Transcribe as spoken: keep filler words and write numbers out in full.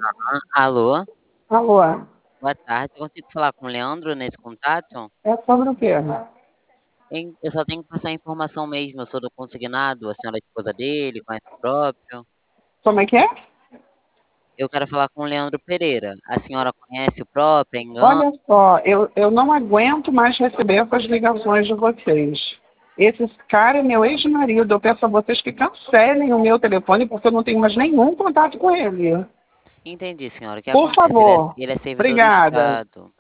Aham. Alô? Alô? Boa tarde, eu consigo falar com o Leandro nesse contato? É sobre o quê? Hein, eu só tenho que passar a informação mesmo, eu sou do consignado, a senhora é esposa dele, conhece o próprio. Como é que é? Eu quero falar com o Leandro Pereira. A senhora conhece o próprio, é engano? Olha só, eu, eu não aguento mais receber essas ligações de vocês. Esse cara é meu ex-marido. Eu peço a vocês que cancelem o meu telefone porque eu não tenho mais nenhum contato com ele. Entendi, senhora. O que Por acontece? Ele é, favor. ele é servidor do Obrigada. Estado.